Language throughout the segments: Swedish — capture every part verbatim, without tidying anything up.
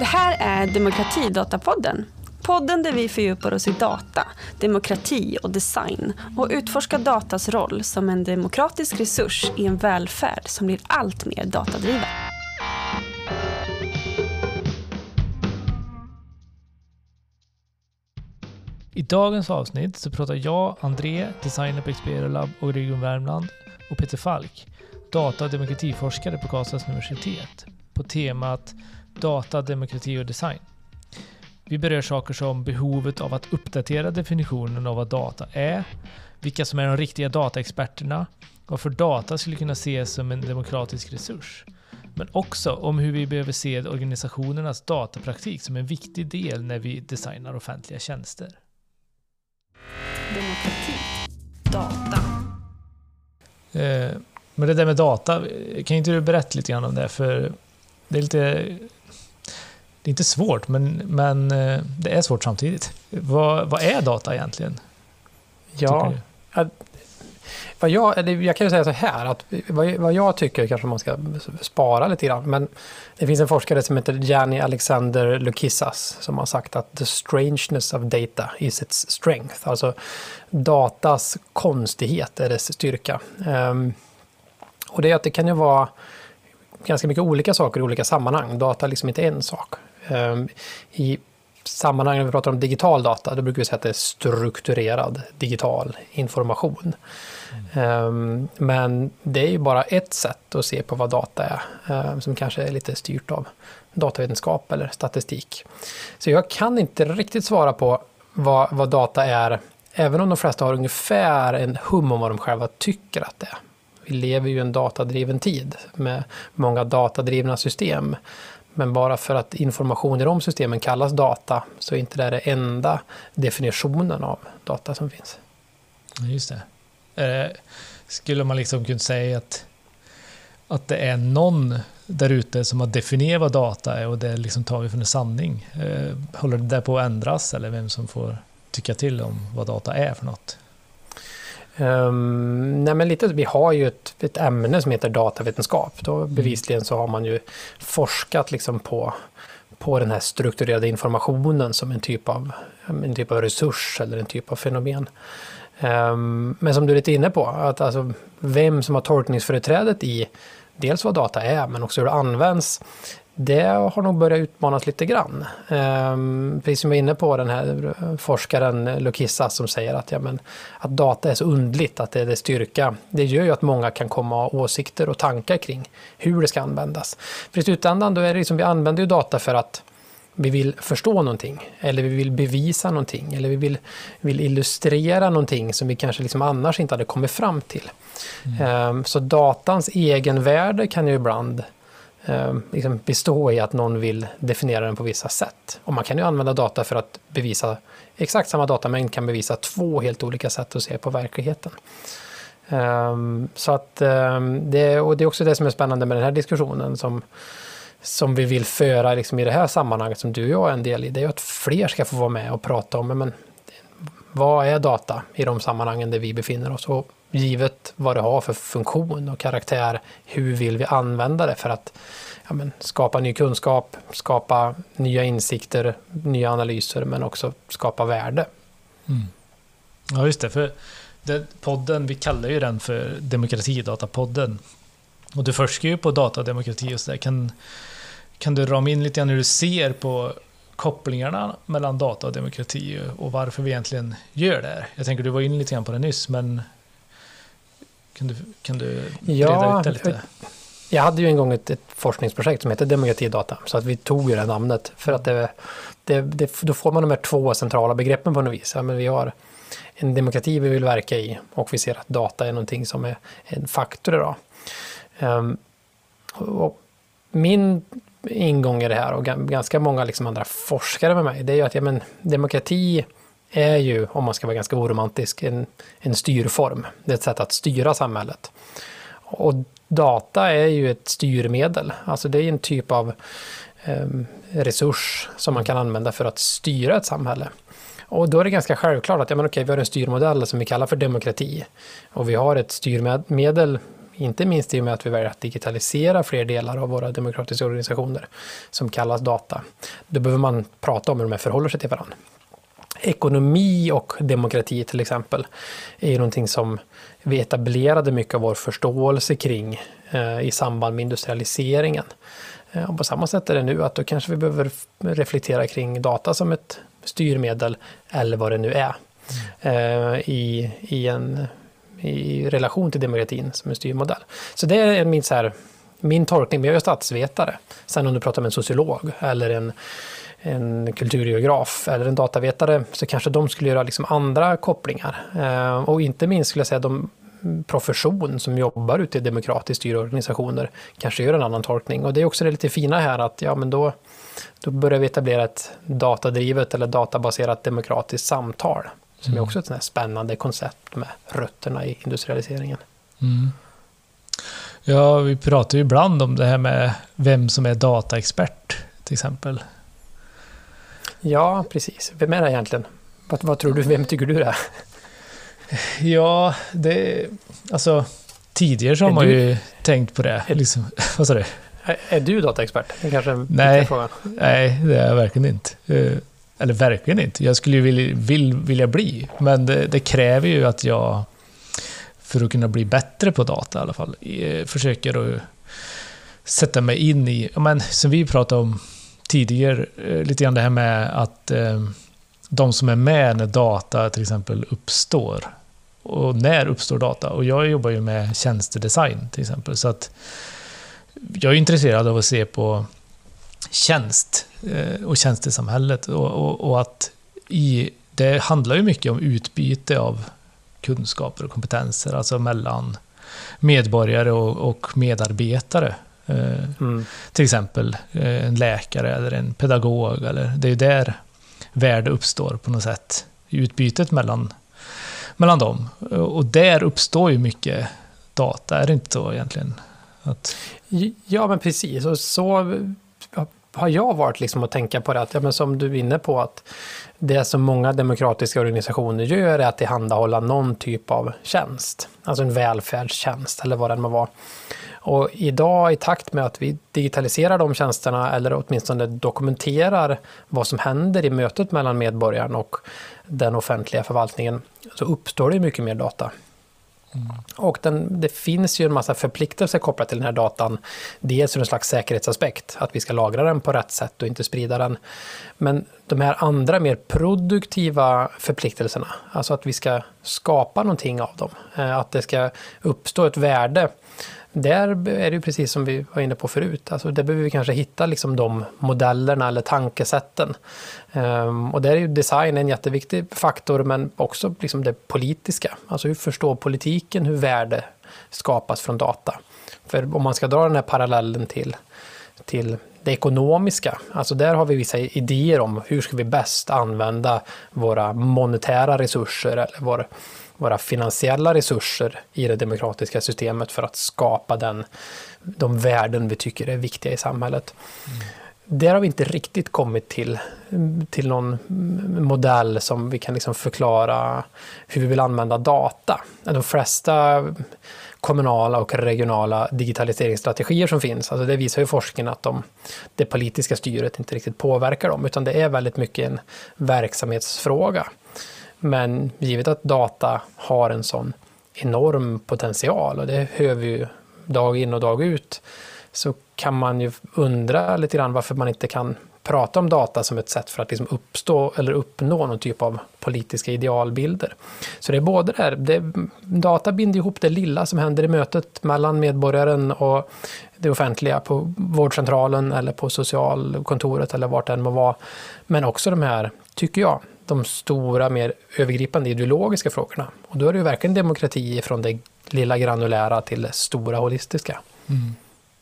Det här är Demokratidatapodden. Podden där vi fördjupar oss i data, demokrati och design och utforskar datas roll som en demokratisk resurs i en välfärd som blir allt mer datadriven. I dagens avsnitt så pratar jag, André, designer på Experia Lab och Region Värmland, och Peter Falk, data- och demokratiforskare på Karlstads universitet, på temat data, demokrati och design. Vi berör saker som behovet av att uppdatera definitionen av vad data är, vilka som är de riktiga dataexperterna, varför data skulle kunna ses som en demokratisk resurs, men också om hur vi behöver se organisationernas datapraktik som en viktig del när vi designar offentliga tjänster. Demokrati, data. Eh, men det där med data, kan inte du berätta lite grann om det? För det är lite... Det är inte svårt, men, men det är svårt samtidigt. Vad, vad är data egentligen? Ja, att, vad jag, eller jag kan ju säga så här, att vad, vad jag tycker kanske man ska spara lite grann, men det finns en forskare som heter Gianni Alexander Loukissas som har sagt att the strangeness of data is its strength. Alltså datas konstighet är dess styrka. Um, och det är att det kan ju vara ganska mycket olika saker i olika sammanhang. Data är liksom inte en sak. Um, I sammanhang när vi pratar om digital data, då brukar vi säga att det är strukturerad digital information. Mm. Um, men det är ju bara ett sätt att se på vad data är, um, som kanske är lite styrt av datavetenskap eller statistik. Så jag kan inte riktigt svara på vad, vad data är, även om de flesta har ungefär en hum om vad de själva tycker att det är. Vi lever ju i en datadriven tid med många datadrivna system. Men bara för att information i de systemen kallas data så är inte det den enda definitionen av data som finns. Just det. Eh, skulle man liksom kunna säga att, att det är någon där ute som har definierat vad data är och det liksom tar vi för en sanning? Eh, håller det där på att ändras, eller vem som får tycka till om vad data är för något? Um, nej men lite, vi har ju ett, ett ämne som heter datavetenskap. Då mm. bevisligen så har man ju forskat liksom på, på den här strukturerade informationen som en typ av, en typ av resurs eller en typ av fenomen. Um, men som du är lite inne på, att alltså vem som har tolkningsföreträdet i dels vad data är men också hur det används, det har nog börjat utmanas lite grann. Um, precis som jag var inne på, den här forskaren Loukissas som säger att, ja, men, att data är så undligt, att det är det styrka. Det gör ju att många kan komma ha åsikter och tankar kring hur det ska användas. För i slutändan då är det liksom, vi använder ju data för att vi vill förstå någonting, eller vi vill bevisa någonting, eller vi vill, vill illustrera någonting som vi kanske liksom annars inte hade kommit fram till. Mm. Um, så datans egenvärde kan ju ibland Um, liksom bestå i att någon vill definiera den på vissa sätt. Och man kan ju använda data för att bevisa, exakt samma datamängd kan bevisa två helt olika sätt att se på verkligheten. Um, så att um, det, och det är också det som är spännande med den här diskussionen som, som vi vill föra liksom i det här sammanhanget som du och jag är en del i. Det är ju att fler ska få vara med och prata om men, vad är data i de sammanhangen där vi befinner oss, och givet vad det har för funktion och karaktär, hur vill vi använda det för att ja, men, skapa ny kunskap, skapa nya insikter, nya analyser, men också skapa värde. Mm. Ja, just det. För den podden, vi kallar ju den för Demokratidatapodden. Och du forskar ju på data och demokrati och så där. Kan, kan du rama in lite grann hur du ser på kopplingarna mellan data och demokrati och varför vi egentligen gör det här? Jag tänker du var in lite grann på det nyss, men kan du, kan du ja, reda ut det lite? Jag hade ju en gång ett, ett forskningsprojekt som heter Demokratidata, så att vi tog ju det namnet för att det, det, det, då får man de här två centrala begreppen på något vis. Ja, men vi har en demokrati vi vill verka i och vi ser att data är någonting som är en faktor idag. Um, och min ingång i det här och ganska många liksom andra forskare med mig, det är ju att ja, men, demokrati är ju, om man ska vara ganska oromantisk, en, en styrform. Det är ett sätt att styra samhället. Och data är ju ett styrmedel. Alltså det är en typ av eh, resurs som man kan använda för att styra ett samhälle. Och då är det ganska självklart att ja, men okej, vi har en styrmodell som vi kallar för demokrati. Och vi har ett styrmedel inte minst i och med att vi väljer att digitalisera fler delar av våra demokratiska organisationer som kallas data. Då behöver man prata om hur de här förhåller sig till varandra. Ekonomi och demokrati till exempel är ju någonting som vi etablerade mycket av vår förståelse kring eh, i samband med industrialiseringen. Eh, och på samma sätt är det nu att då kanske vi behöver reflektera kring data som ett styrmedel eller vad det nu är eh, i, i, en, i relation till demokratin som en styrmodell. Så det är min, så här, min tolkning, men jag är statsvetare. Sen om du pratar med en sociolog eller en en kulturgeograf eller en datavetare så kanske de skulle göra liksom andra kopplingar. Eh, och inte minst skulle jag säga de profession som jobbar ute i demokratiskt styrda organisationer kanske gör en annan tolkning. Och det är också det lite fina här att ja, men då, då börjar vi etablera ett datadrivet eller databaserat demokratiskt samtal som mm. är också ett sånt här spännande koncept med rötterna i industrialiseringen. Mm. Ja, vi pratar ju ibland om det här med vem som är dataexpert till exempel. Ja, precis. Vem är det egentligen? Vad, vad tror du? Vem tycker du det är? Ja, det... Alltså, tidigare så har man ju tänkt på det. Liksom. Vad sa du? Är, är du dataexpert? Det är kanske en nej, fråga. Nej, det är jag verkligen inte. Eller verkligen inte. Jag skulle ju vilja, vill, vilja bli. Men det, det kräver ju att jag, för att kunna bli bättre på data i alla fall, försöker att sätta mig in i... Men, som vi pratade om tidigare, lite grann det här med att eh, de som är med när data till exempel uppstår och när uppstår data, och jag jobbar ju med tjänstedesign till exempel, så att jag är intresserad av att se på tjänst eh, och tjänstesamhället och, och, och att i, det handlar ju mycket om utbyte av kunskaper och kompetenser, alltså mellan medborgare och, och medarbetare. Mm. Till exempel en läkare eller en pedagog, eller det är ju där värde uppstår på något sätt i utbytet mellan, mellan dem, och där uppstår ju mycket data, är det inte så egentligen? Att... Ja, men precis, och så har jag varit liksom att tänka på det, att, ja, men som du är inne på, att det som många demokratiska organisationer gör är att tillhandahålla någon typ av tjänst, alltså en välfärdstjänst eller vad det må vara. Och idag i takt med att vi digitaliserar de tjänsterna eller åtminstone dokumenterar vad som händer i mötet mellan medborgaren och den offentliga förvaltningen, så uppstår det mycket mer data. Mm. Och den, det finns ju en massa förpliktelser kopplat till den här datan. Dels ur en slags säkerhetsaspekt, att vi ska lagra den på rätt sätt och inte sprida den. Men de här andra mer produktiva förpliktelserna, alltså att vi ska skapa någonting av dem, att det ska uppstå ett värde. Där är det ju precis som vi var inne på förut. Alltså där behöver vi kanske hitta liksom de modellerna eller tankesätten. Um, och där är ju design en jätteviktig faktor, men också liksom det politiska. Alltså hur förstår politiken hur värde skapas från data? För om man ska dra den här parallellen till, till det ekonomiska, alltså där har vi vissa idéer om hur ska vi bäst använda våra monetära resurser eller vår våra finansiella resurser i det demokratiska systemet för att skapa den, de värden vi tycker är viktiga i samhället. Mm. Där har vi inte riktigt kommit till, till någon modell som vi kan liksom förklara hur vi vill använda data. De flesta kommunala och regionala digitaliseringsstrategier som finns, alltså det visar ju forskningen att de, det politiska styret inte riktigt påverkar dem, utan det är väldigt mycket en verksamhetsfråga. Men givet att data har en sån enorm potential, och det hör vi ju dag in och dag ut, så kan man ju undra lite grann varför man inte kan prata om data som ett sätt för att liksom uppstå eller uppnå någon typ av politiska idealbilder. Så det är både där, det, data binder ihop det lilla som händer i mötet mellan medborgaren och det offentliga på vårdcentralen eller på socialkontoret eller vart det än må vara. Men också de här, tycker jag, de stora, mer övergripande ideologiska frågorna. Och då är det ju verkligen demokrati från det lilla granulära till det stora holistiska. Mm.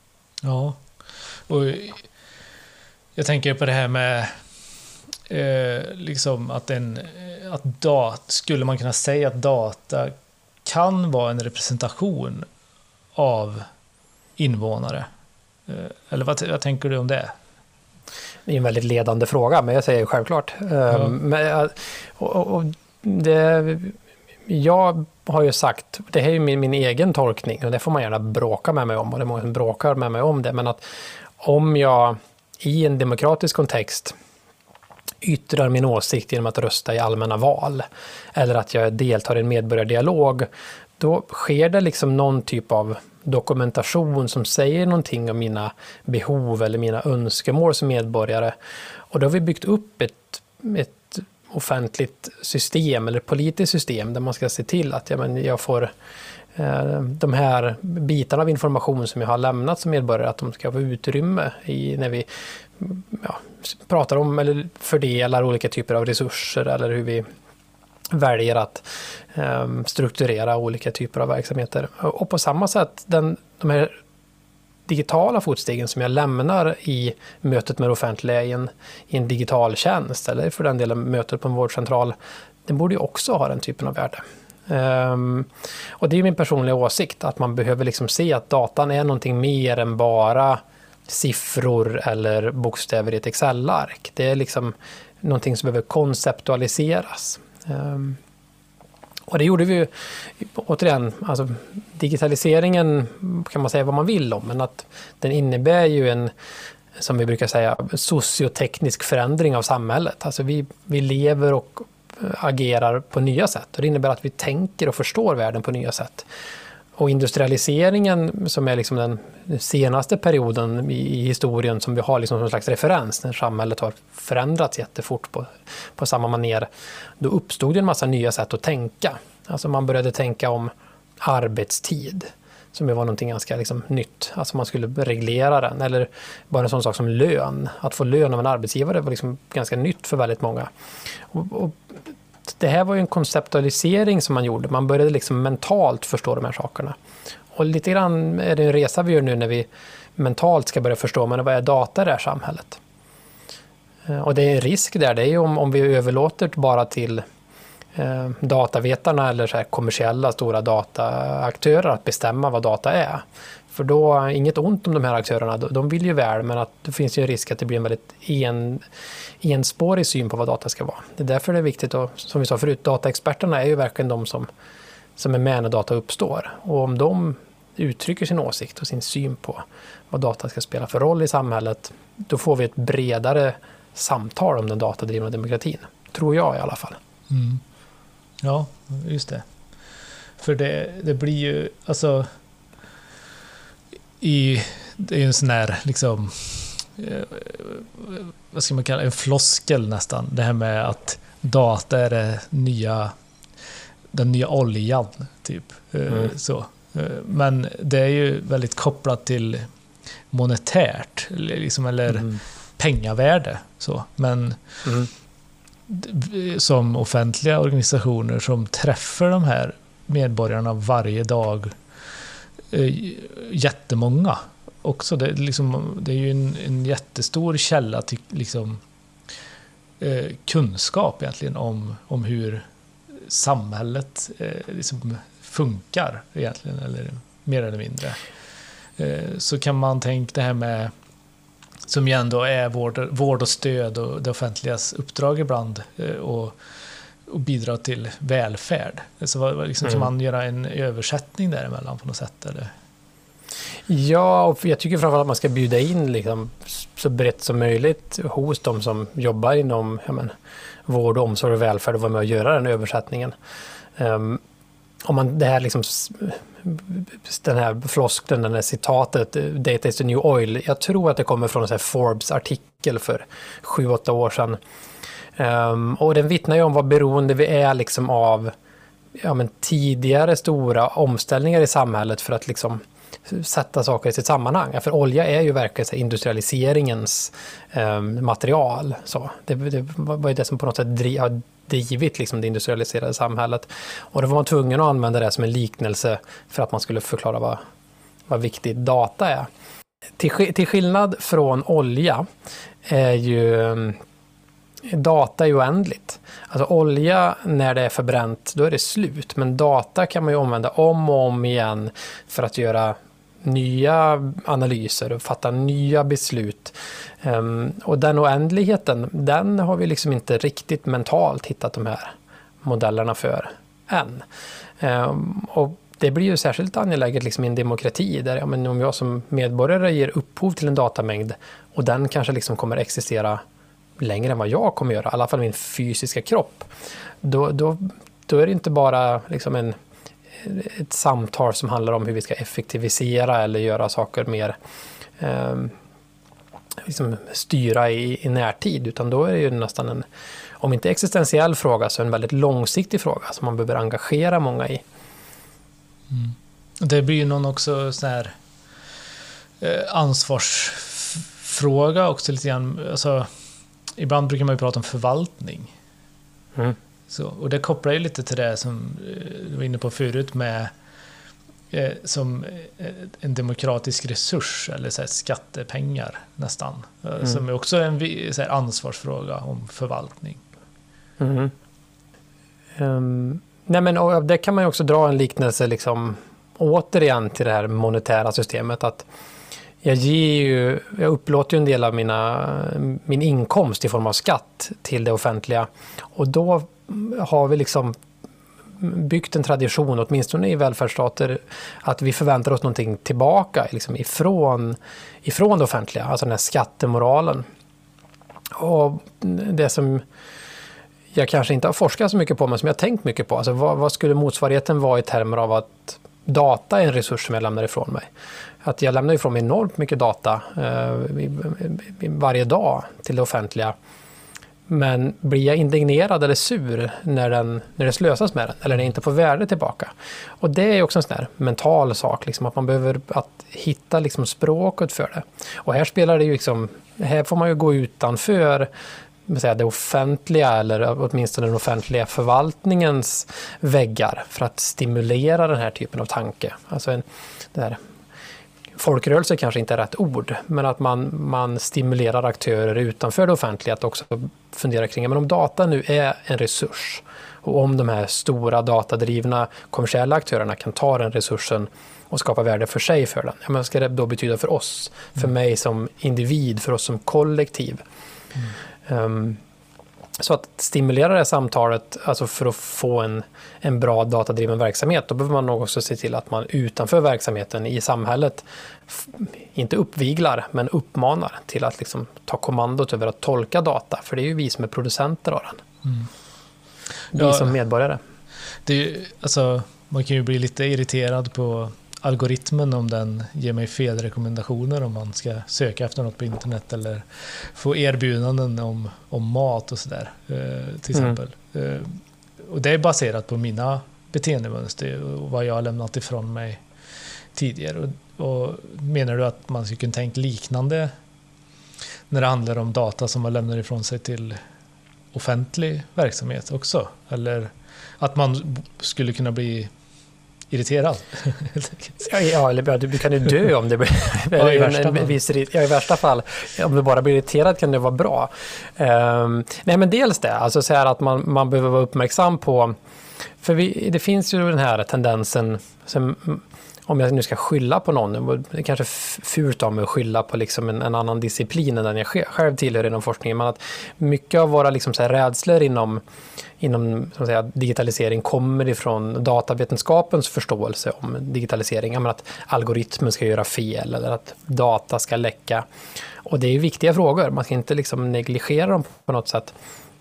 Ja, och jag tänker på det här med eh, liksom att, en, att dat, skulle man kunna säga att data kan vara en representation av invånare? Eh, eller vad, vad tänker du om det? Det är en väldigt ledande fråga, men jag säger självklart. Ja. Men, och, och det, jag har ju sagt, det här är ju min, min egen tolkning och det får man gärna bråka med mig om och det är många som bråkar med mig om det, men att om jag i en demokratisk kontext yttrar min åsikt genom att rösta i allmänna val eller att jag deltar i en medborgardialog, då sker det liksom någon typ av dokumentation som säger någonting om mina behov eller mina önskemål som medborgare. Och då har vi byggt upp ett, ett offentligt system eller politiskt system där man ska se till att ja, men jag får eh, de här bitarna av information som jag har lämnat som medborgare, att de ska få utrymme i när vi ja, pratar om eller fördelar olika typer av resurser eller hur vi väljer att um, strukturera olika typer av verksamheter. Och på samma sätt, den, de här digitala fotstegen som jag lämnar i mötet med det offentliga i en, i en digital tjänst eller för den delen mötet på en vårdcentral, den borde ju också ha den typen av värde. Um, och det är min personliga åsikt att man behöver liksom se att datan är någonting mer än bara siffror eller bokstäver i ett Excel-ark. Det är liksom någonting som behöver konceptualiseras. Um, och det gjorde vi ju återigen, alltså digitaliseringen kan man säga vad man vill om, men att den innebär ju en, som vi brukar säga, socioteknisk förändring av samhället. Alltså vi, vi lever och agerar på nya sätt och det innebär att vi tänker och förstår världen på nya sätt. Och industrialiseringen som är liksom den senaste perioden i historien som vi har liksom som en slags referens när samhället har förändrats jättefort på, på samma manér, då uppstod det en massa nya sätt att tänka. Alltså man började tänka om arbetstid som var någonting ganska liksom nytt. Alltså man skulle reglera den. Eller bara en sån sak som lön. Att få lön av en arbetsgivare var liksom ganska nytt för väldigt många. Och, och det här var ju en konceptualisering som man gjorde. Man började liksom mentalt förstå de här sakerna. Och lite grann är det en resa vi gör nu när vi mentalt ska börja förstå men vad är data i det här samhället. Och det är en risk där. Det är ju om, om vi överlåter bara till eh, datavetarna eller så här kommersiella stora dataaktörer att bestämma vad data är. För då, inget ont om de här aktörerna, de vill ju väl, men att det finns ju en risk att det blir en väldigt en, enspårig syn på vad data ska vara. Det är därför det är viktigt, och som vi sa förut, dataexperterna är ju verkligen de som, som är med när data uppstår. Och om de uttrycker sin åsikt och sin syn på vad data ska spela för roll i samhället, då får vi ett bredare samtal om den datadrivna demokratin. Tror jag i alla fall. Mm. Ja, just det. För det, det blir ju, alltså i, det är ju en sån här liksom eh, vad ska man kalla en floskel nästan, det här med att data är det nya, den nya oljan typ. Mm. Så. Men det är ju väldigt kopplat till monetärt liksom, eller mm. pengavärde så. Men mm. som offentliga organisationer som träffar de här medborgarna varje dag, jättemånga också, det, liksom, det är ju en, en jättestor källa till liksom, eh, kunskap egentligen om, om hur samhället eh, liksom funkar egentligen, eller mer eller mindre. Eh, så kan man tänka det här med, som ju ändå är vård, vård och stöd och det offentligas uppdrag ibland, eh, och, och bidra till välfärd. Så vad, liksom, mm. kan man göra en översättning däremellan på något sätt, eller? Ja, och jag tycker framförallt att man ska bjuda in liksom, så brett som möjligt hos de som jobbar inom ja, men, vård, omsorg och välfärd och vara med och göra den översättningen. Um, om man, det här liksom, den här floskeln, den här citatet, Data is the new oil, jag tror att det kommer från en sån här Forbes-artikel för sju, åtta år sedan. Um, och den vittnar ju om vad beroende vi är liksom av ja, men tidigare stora omställningar i samhället för att liksom sätta saker i sitt sammanhang. Ja, för olja är ju verkligen så industrialiseringens um, material. Så. Det, det var ju det som på något sätt driv, har drivit liksom det industrialiserade samhället. Och då var man tvungen att använda det som en liknelse för att man skulle förklara vad, vad viktigt data är. Till, till skillnad från olja är ju um, data är oändligt. Alltså olja, när det är förbränt, då är det slut. Men data kan man ju använda om och om igen för att göra nya analyser och fatta nya beslut. Um, och den oändligheten, den har vi liksom inte riktigt mentalt hittat de här modellerna för än. Um, och det blir ju särskilt angeläget liksom i en demokrati där ja, men om jag som medborgare ger upphov till en datamängd och den kanske liksom kommer existera längre än vad jag kommer göra, i alla fall min fysiska kropp, då, då, då är det inte bara liksom en, ett samtal som handlar om hur vi ska effektivisera eller göra saker mer eh, liksom styra i, i närtid, utan då är det ju nästan en, om inte existentiell fråga, så en väldigt långsiktig fråga som man behöver engagera många i. Mm. Det blir ju någon också sån här eh, ansvarsfråga också lite grann. Alltså, ibland brukar man ju prata om förvaltning. Mm. Så, och det kopplar ju lite till det som du var inne på förut med eh, som en demokratisk resurs eller så här, skattepengar nästan. Mm. Som är också en så här, ansvarsfråga om förvaltning. Mm. Um, nej men, och det kan man ju också dra en liknelse liksom, återigen till det här monetära systemet. Att jag, ger ju, jag upplåter ju en del av mina, min inkomst i form av skatt till det offentliga. Och då har vi liksom byggt en tradition, åtminstone i välfärdsstater, att vi förväntar oss någonting tillbaka liksom ifrån, ifrån det offentliga, alltså den här skattemoralen. Och det som jag kanske inte har forskat så mycket på, men som jag har tänkt mycket på, alltså vad, vad skulle motsvarigheten vara i termer av att data är en resurs som jag lämnar ifrån mig? Att jag lämnar ifrån mig enormt mycket data eh, varje dag till det offentliga. Men blir jag indignerad eller sur när, den, när det slösas med den? Eller när det inte får värde tillbaka? Och det är också en sån här mental sak. Liksom, att man behöver att hitta liksom, språket för det. Och här spelar det ju liksom, här får man ju gå utanför säga, det offentliga eller åtminstone den offentliga förvaltningens väggar för att stimulera den här typen av tanke. Alltså en, det här, folkrörelse kanske inte är rätt ord, men att man, man stimulerar aktörer utanför det offentliga att också fundera kring, men om data nu är en resurs och om de här stora datadrivna kommersiella aktörerna kan ta den resursen och skapa värde för sig för den, ja, men vad ska det då betyda för oss, för mm. mig som individ, för oss som kollektiv? Mm. Um, så att stimulera det här samtalet, alltså för att få en, en bra datadriven verksamhet, då behöver man nog också se till att man utanför verksamheten i samhället f- inte uppviglar, men uppmanar till att liksom ta kommandot över att tolka data, för det är ju vi som är producenter av den. Mm. Vi ja, som medborgare. Det är ju, alltså, man kan ju bli lite irriterad på algoritmen om den ger mig fel rekommendationer om man ska söka efter något på internet eller få erbjudanden om, om mat och sådär eh, till exempel. Mm. Eh, och det är baserat på mina beteendemönster och vad jag har lämnat ifrån mig tidigare. Och, och menar du att man skulle kunna tänka liknande när det handlar om data som man lämnar ifrån sig till offentlig verksamhet också? Eller att man skulle kunna bli irriterad. ja, ja, eller du kan ju dö om det blir ja, i, värsta en, en viss, ja, i värsta fall. Om du bara blir irriterad kan det vara bra. Um, nej, men dels det. Alltså så här att man, man behöver vara uppmärksam på, för vi, det finns ju den här tendensen som, om jag nu ska skylla på någon, det är kanske fult av mig att skylla på liksom en, en annan disciplin än den jag själv tillhör inom forskningen, men att mycket av våra liksom så här rädslor inom, inom så att säga, digitalisering kommer ifrån datavetenskapens förståelse om digitalisering, men att algoritmen ska göra fel eller att data ska läcka. Och det är ju viktiga frågor, man ska inte liksom negligera dem på något sätt.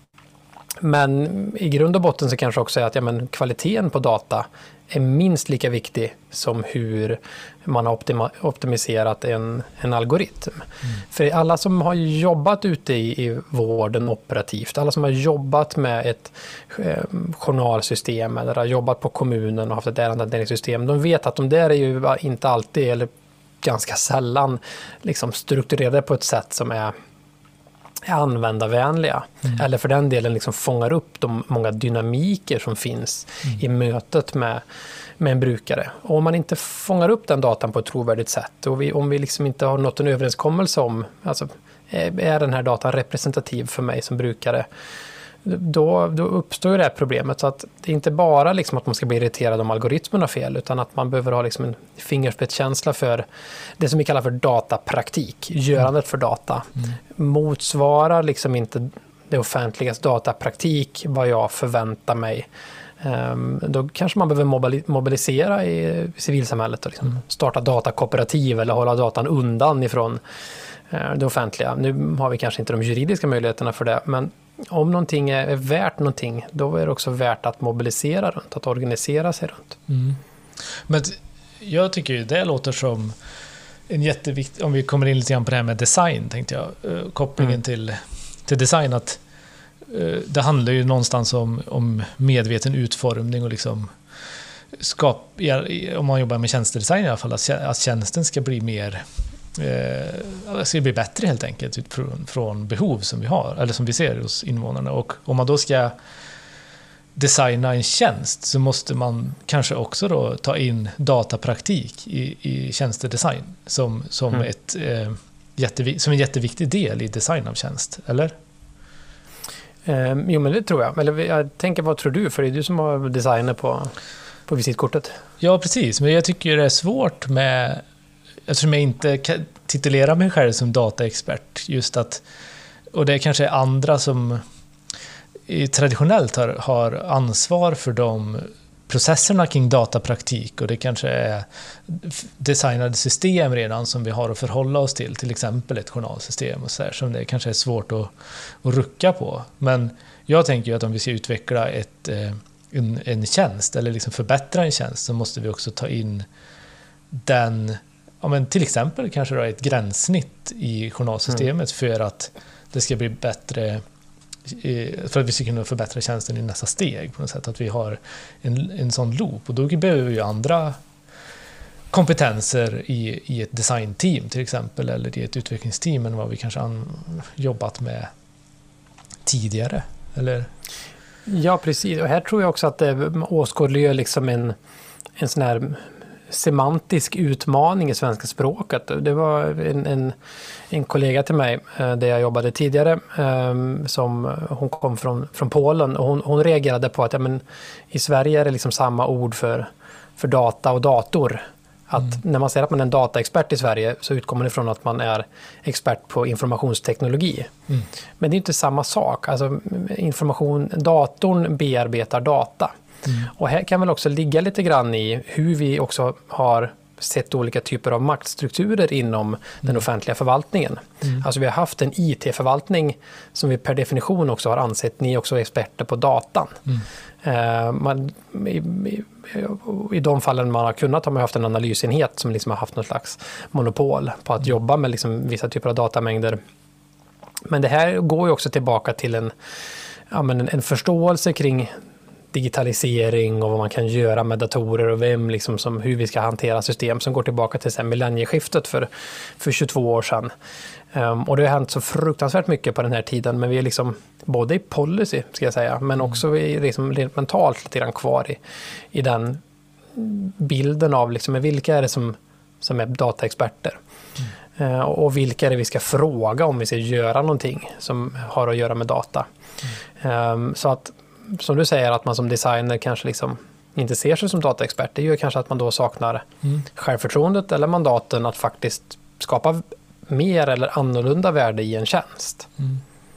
Men i grund och botten så kanske också är att ja, men kvaliteten på data är minst lika viktig som hur man har optima- optimiserat en, en algoritm. Mm. För alla som har jobbat ute i, i vården operativt, alla som har jobbat med ett eh, journalsystem eller har jobbat på kommunen och haft ett ärendehanteringssystem, de vet att de där är ju inte alltid eller ganska sällan liksom strukturerade på ett sätt som är är användarvänliga. Mm. Eller för den delen liksom fångar upp de många dynamiker som finns mm. i mötet med, med en brukare. Och om man inte fångar upp den datan på ett trovärdigt sätt och vi, om vi liksom inte har nått en överenskommelse om, alltså, är, är den här datan representativ för mig som brukare, då, då uppstår ju det här problemet. Så att det är inte bara liksom att man ska bli irriterad om algoritmerna fel, utan att man behöver ha liksom en fingerspetskänsla för det som vi kallar för datapraktik, görandet för data. Mm. Motsvarar liksom inte det offentligas datapraktik vad jag förväntar mig Um, då kanske man behöver mobili- mobilisera i civilsamhället och liksom mm. starta datakooperativ eller hålla datan undan ifrån uh, det offentliga. Nu har vi kanske inte de juridiska möjligheterna för det, men om någonting är, är värt någonting, då är det också värt att mobilisera runt, att organisera sig runt. Mm. Men jag tycker ju det låter som en jätteviktig, om vi kommer in lite grann på det här med design, tänkte jag, uh, kopplingen mm. till, till design, att uh, det handlar ju någonstans om, om medveten utformning och liksom skap, om man jobbar med tjänstedesign i alla fall, att, att tjänsten ska bli mer uh, ska bli bättre helt enkelt utifrån från behov som vi har, eller som vi ser hos invånarna. Och om man då ska designa en tjänst så måste man kanske också då ta in datapraktik i, i tjänstedesign som, som, mm. ett, eh, jättevi- som en jätteviktig del i design av tjänst, eller? Eh, jo, men det tror jag. Eller jag tänker, vad tror du? För det är du som har designer på, på visitkortet. Ja, precis. Men jag tycker det är svårt med, eftersom jag inte titulerar mig själv som dataexpert, just att, och det är kanske andra som traditionellt har, har ansvar för de processerna kring datapraktik, och det kanske är designade system redan som vi har att förhålla oss till, till exempel ett journalsystem och så här, som det kanske är svårt att, att rucka på. Men jag tänker ju att om vi ska utveckla ett, en, en tjänst eller liksom förbättra en tjänst, så måste vi också ta in den, ja, men till exempel kanske då ett gränssnitt i journalsystemet mm. för att det ska bli bättre, för att vi ska kunna förbättra tjänsten i nästa steg på något sätt, att vi har en, en sån loop, och då behöver vi ju andra kompetenser i, i ett designteam till exempel, eller i ett utvecklingsteam, än vad vi kanske har jobbat med tidigare, eller? Ja, precis, och här tror jag också att det åskådliggör liksom en, en sån här semantisk utmaning i svenska språket. Det var en, en, en kollega till mig där jag jobbade tidigare, som hon kom från, från Polen, och hon, hon reagerade på att ja, men, i Sverige är det liksom samma ord för, för data och dator. Att mm. när man säger att man är en dataexpert i Sverige, så utgår man ifrån att man är expert på informationsteknologi. Mm. Men det är inte samma sak. Alltså, information, datorn bearbetar data. Mm. Och här kan väl också ligga lite grann i hur vi också har sett olika typer av maktstrukturer inom mm. den offentliga förvaltningen. Mm. Alltså vi har haft en I T-förvaltning som vi per definition också har ansett, ni är också experter på datan. Mm. Uh, man, i, i, I de fallen man har kunnat har man haft en analysenhet som liksom har haft något slags monopol på att mm. jobba med liksom vissa typer av datamängder. Men det här går ju också tillbaka till en, ja, men en, en förståelse kring digitalisering och vad man kan göra med datorer och vem liksom som, hur vi ska hantera system, som går tillbaka till sen millennieskiftet för, för tjugotvå år sedan. Um, och det har hänt så fruktansvärt mycket på den här tiden, men vi är liksom både i policy ska jag säga, men också i, liksom, rent mentalt lite grann kvar i, i den bilden av liksom, vilka är det som, som är dataexperter. Mm. Uh, och vilka är det vi ska fråga om vi ska göra någonting som har att göra med data. Mm. Um, så att som du säger, att man som designer kanske liksom inte ser sig som dataexpert, det gör kanske att man då saknar mm. självförtroendet eller mandaten att faktiskt skapa mer eller annorlunda värde i en tjänst. Mm.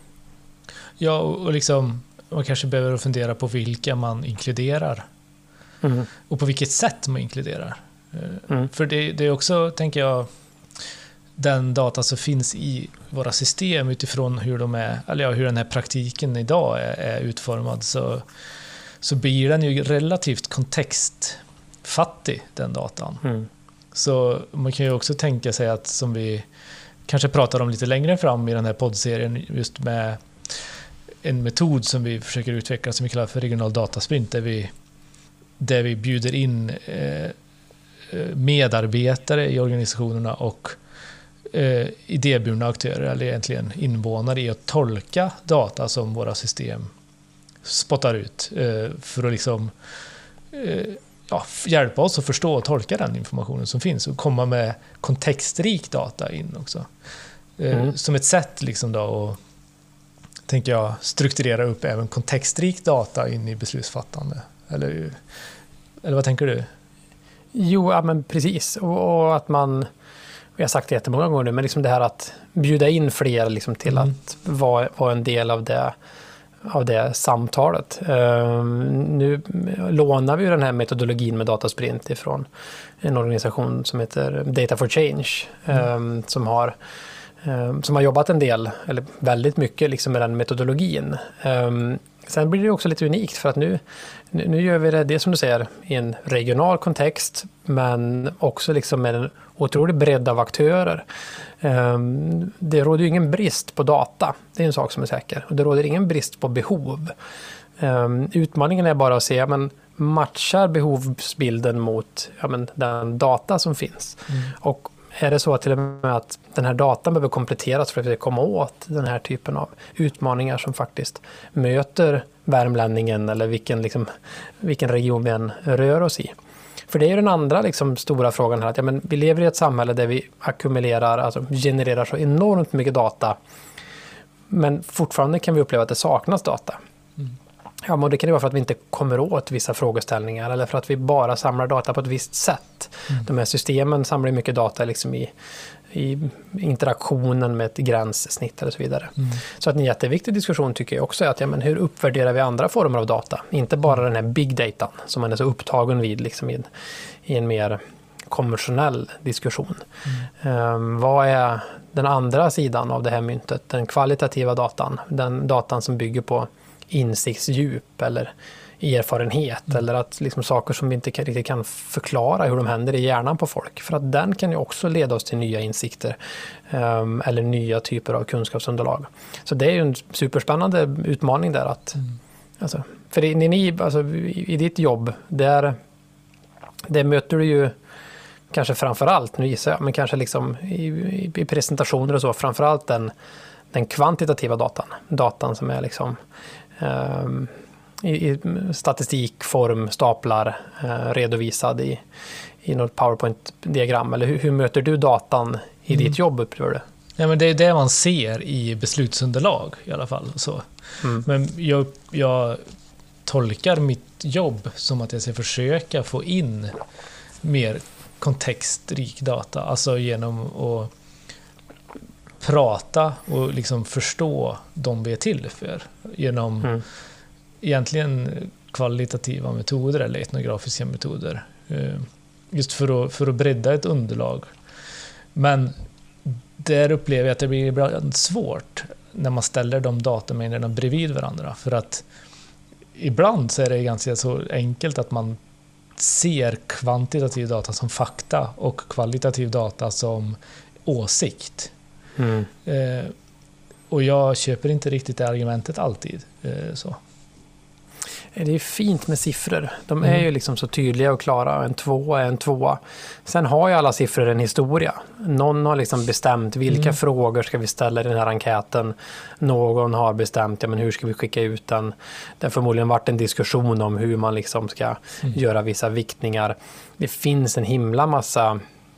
Ja, och liksom man kanske behöver fundera på vilka man inkluderar mm. och på vilket sätt man inkluderar. Mm. För det, det är också, tänker jag, den data som finns i våra system utifrån hur de är, eller ja, hur den här praktiken idag är, är utformad, så, så blir den ju relativt kontextfattig, den datan. Mm. Så man kan ju också tänka sig att, som vi kanske pratar om lite längre fram i den här poddserien, just med en metod som vi försöker utveckla som vi kallar för regional datasprint, där vi, där vi bjuder in eh, medarbetare i organisationerna och eh, idéburna aktörer, eller egentligen invånare, i att tolka data som våra system spottar ut eh, för att liksom eh, ja, hjälpa oss att förstå och tolka den informationen som finns och komma med kontextrik data in också. Eh, mm. Som ett sätt liksom då att, tänker jag, strukturera upp även kontextrik data in i beslutsfattande. Eller, eller vad tänker du? Jo, ja, men precis. Och, och att man, jag har sagt det jättemånga gånger nu, men liksom det här att bjuda in fler liksom till mm. att vara, vara en del av det av det samtalet. Uh, nu lånar vi ju den här metodologin med Datasprint ifrån en organisation som heter Data for Change, mm. uh, som har uh, som har jobbat en del, eller väldigt mycket liksom med den metodologin. Uh, sen blir det också lite unikt för att nu, nu, nu gör vi det, det som du säger, i en regional kontext, men också liksom med en otrolig bredd av aktörer. Um, det råder ju ingen brist på data, det är en sak som är säker. Och det råder ingen brist på behov. Um, utmaningen är bara att se, men matchar behovsbilden mot ja, men den data som finns. Mm. Och är det så att till och med att den här datan behöver kompletteras för att komma åt den här typen av utmaningar som faktiskt möter värmlänningen eller vilken, liksom, vilken region vi än rör oss i. För det är ju den andra liksom, stora frågan här, att ja, men vi lever i ett samhälle där vi ackumulerar, alltså genererar så enormt mycket data, men fortfarande kan vi uppleva att det saknas data. Mm. Ja, men det kan ju vara för att vi inte kommer åt vissa frågeställningar eller för att vi bara samlar data på ett visst sätt. Mm. De här systemen samlar mycket data liksom i, i interaktionen med ett gränssnitt eller så vidare. Mm. Så att en jätteviktig diskussion tycker jag också är att ja, men hur uppvärderar vi andra former av data? Inte bara den här big data som man är så upptagen vid liksom i, en, i en mer konventionell diskussion. Mm. Um, vad är den andra sidan av det här myntet? Den kvalitativa datan, den datan som bygger på insiktsdjup eller erfarenhet mm. eller att liksom saker som vi inte kan, riktigt kan förklara hur de händer i hjärnan på folk. För att den kan ju också leda oss till nya insikter um, eller nya typer av kunskapsunderlag. Så det är ju en superspännande utmaning där. Att, mm. alltså, för i, ni, alltså, i, i ditt jobb, där, där möter du ju kanske framförallt, nu gissar jag, men kanske liksom i, i, i presentationer och så, framförallt den, den kvantitativa datan. Datan som är liksom um, i, i statistikform, staplar, eh, redovisad i, i något PowerPoint-diagram. Eller hur, hur möter du datan i mm. ditt jobb, upplever du? Ja, men det är det man ser i beslutsunderlag i alla fall. Så. Mm. Men jag, jag tolkar mitt jobb som att jag ska försöka få in mer kontextrik data. Alltså genom att prata och liksom förstå de vi är till för. Genom mm. egentligen kvalitativa metoder eller etnografiska metoder. Just för att, för att bredda ett underlag. Men där upplever jag att det blir ibland svårt när man ställer de datamängderna bredvid varandra. För att ibland så är det ganska så enkelt att man ser kvantitativ data som fakta och kvalitativ data som åsikt. Mm. Eh, och jag köper inte riktigt det argumentet alltid. Eh, så. Det är fint med siffror. De är mm. ju liksom så tydliga och klara. En tvåa är en tvåa. Sen har ju alla siffror en historia. Någon har liksom bestämt vilka mm. frågor ska vi ställa i den här enkäten. Någon har bestämt ja, men hur ska vi skicka ut den. Det har förmodligen varit en diskussion om hur man liksom ska mm. göra vissa viktningar. Det finns en himla massa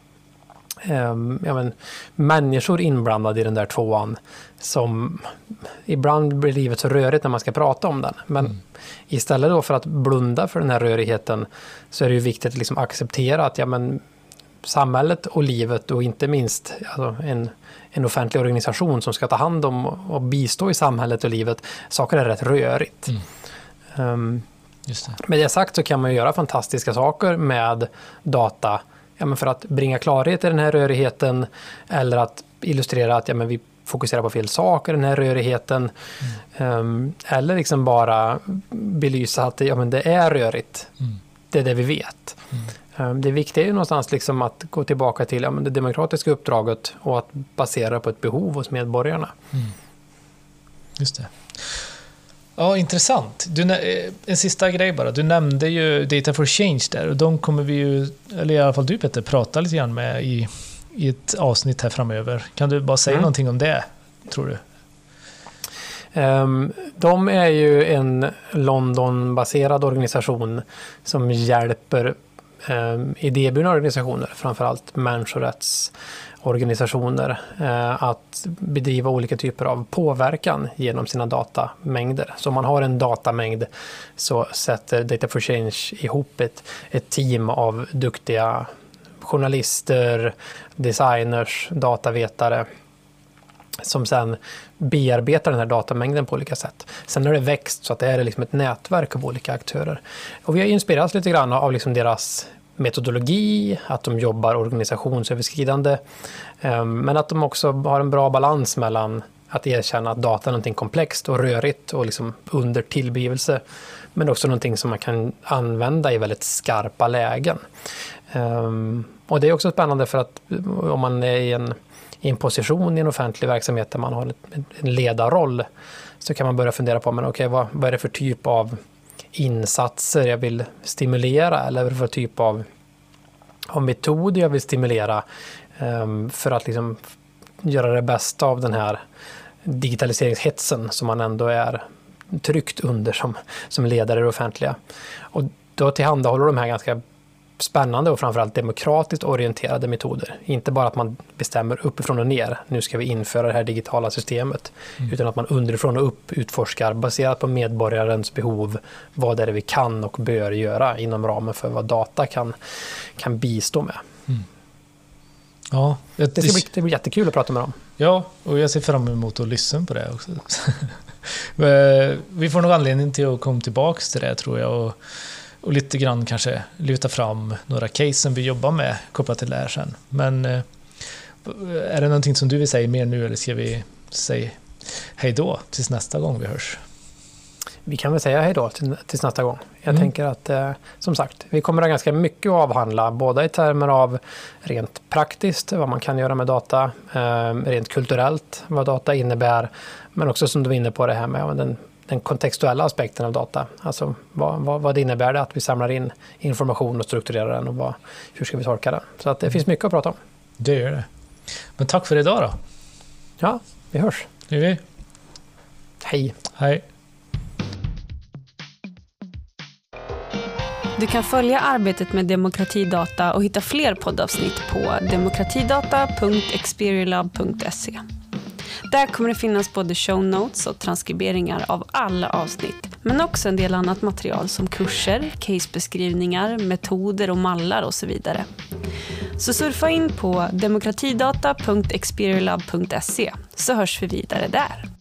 Um, ja, men, människor inblandade i den där tvåan som ibland blir livet så rörigt när man ska prata om den. Men mm. istället då för att blunda för den här rörigheten så är det ju viktigt att liksom acceptera att ja, men, samhället och livet och inte minst alltså, en, en offentlig organisation som ska ta hand om och bistå i samhället och livet, saker är rätt rörigt. Mm. Um, Just det. Med det sagt så kan man ju göra fantastiska saker med data. Ja, men för att bringa klarhet i den här rörigheten eller att illustrera att ja, men vi fokuserar på fel saker i den här rörigheten. Mm. Um, eller liksom bara belysa att ja, men det är rörigt. Mm. Det är det vi vet. Mm. Um, det viktiga är ju någonstans liksom att gå tillbaka till ja, men det demokratiska uppdraget och att basera på ett behov hos medborgarna. Mm. Just det. Ja, intressant. Du, en sista grej bara. Du nämnde ju Data for Change där och de kommer vi ju, eller i alla fall du Petter, prata lite grann med i, i ett avsnitt här framöver. Kan du bara säga mm. någonting om det, tror du? Um, de är ju en London-baserad organisation som hjälper um, idéburna organisationer, framförallt människorättsorganisationer, uh, att bedriva olika typer av påverkan genom sina datamängder. Så om man har en datamängd så sätter Data for Change ihop ett, ett team av duktiga journalister, designers, datavetare som sen bearbetar den här datamängden på olika sätt. Sen har det växt så att det är liksom ett nätverk av olika aktörer. Och vi har inspirerats lite grann av liksom deras metodologi, att de jobbar organisationsöverskridande, men att de också har en bra balans mellan att erkänna att data är någonting komplext och rörigt och liksom under tillblivelse, men också någonting som man kan använda i väldigt skarpa lägen. Och det är också spännande för att om man är i en i en position i en offentlig verksamhet där man har en ledarroll, så kan man börja fundera på men okej, vad, vad är det för typ av insatser jag vill stimulera, eller vad är det för typ av, av metod jag vill stimulera um, för att liksom göra det bästa av den här digitaliseringshetsen som man ändå är tryckt under som, som ledare i det offentliga. Och då tillhandahåller de här ganska spännande och framförallt demokratiskt orienterade metoder. Inte bara att man bestämmer uppifrån och ner, nu ska vi införa det här digitala systemet, mm. utan att man underifrån och upp utforskar baserat på medborgarens behov, vad är det vi kan och bör göra inom ramen för vad data kan, kan bistå med. Mm. Ja, det, ska bli, det blir jättekul att prata med dem. Ja, och jag ser fram emot att lyssna på det också. Vi får nog anledning till att komma tillbaka till det, tror jag, och Och lite grann kanske lyfta fram några case som vi jobbar med kopplat till det här sen. Men är det någonting som du vill säga mer nu, eller ska vi säga hej då tills nästa gång vi hörs? Vi kan väl säga hej då till, tills nästa gång. Jag mm. tänker att, eh, som sagt, vi kommer att ha ganska mycket att avhandla, både i termer av rent praktiskt, vad man kan göra med data, eh, rent kulturellt, vad data innebär, men också som du var inne på det här med den den kontextuella aspekten av data. Alltså vad, vad, vad det innebär det att vi samlar in information och strukturerar den, och vad, hur ska vi tolka den. Så att det mm. finns mycket att prata om. Det gör det. Men tack för idag då. Ja, vi hörs. Det gör vi. Hej. Hej. Du kan följa arbetet med demokratidata och hitta fler poddavsnitt på demokratidata punkt experiolab punkt se. Där kommer det finnas både show notes och transkriberingar av alla avsnitt, men också en del annat material som kurser, casebeskrivningar, metoder och mallar och så vidare. Så surfa in på demokratidata punkt experiolab punkt se så hörs vi vidare där.